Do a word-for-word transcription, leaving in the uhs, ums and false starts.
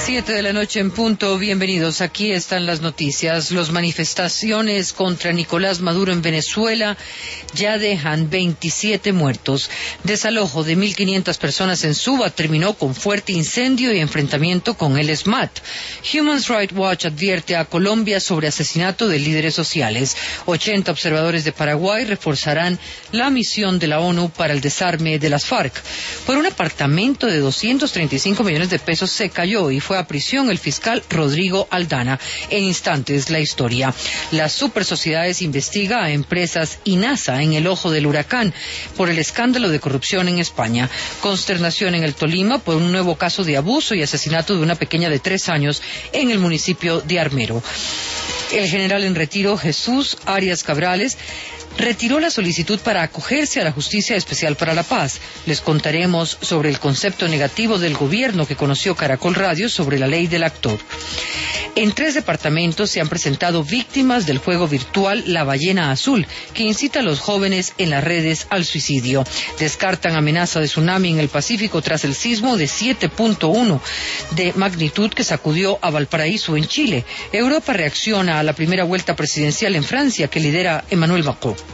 Siete de la noche en punto, bienvenidos. Aquí están las noticias. Las manifestaciones contra Nicolás Maduro en Venezuela ya dejan veintisiete muertos. Desalojo de mil quinientas personas en Suba terminó con fuerte incendio y enfrentamiento con el SMAT. Human Rights Watch advierte a Colombia sobre asesinato de líderes sociales. ochenta observadores de Paraguay reforzarán la misión de la ONU para el desarme de las FARC. Por un apartamento de doscientos treinta y cinco millones de pesos se cayó y fue a prisión el fiscal Rodrigo Aldana. En instantes, la historia. Las supersociedades investiga a empresas y NASA en el ojo del huracán por el escándalo de corrupción en España. Consternación en el Tolima por un nuevo caso de abuso y asesinato de una pequeña de tres años en el municipio de Armero. El general en retiro, Jesús Arias Cabrales, retiró la solicitud para acogerse a la Justicia Especial para la Paz. Les contaremos sobre el concepto negativo del gobierno que conoció Caracol Radio sobre la ley del actor. En tres departamentos se han presentado víctimas del juego virtual La Ballena Azul, que incita a los jóvenes en las redes al suicidio. Descartan amenaza de tsunami en el Pacífico tras el sismo de siete punto uno de magnitud que sacudió a Valparaíso en Chile. Europa reacciona a la primera vuelta presidencial en Francia que lidera Emmanuel Macron.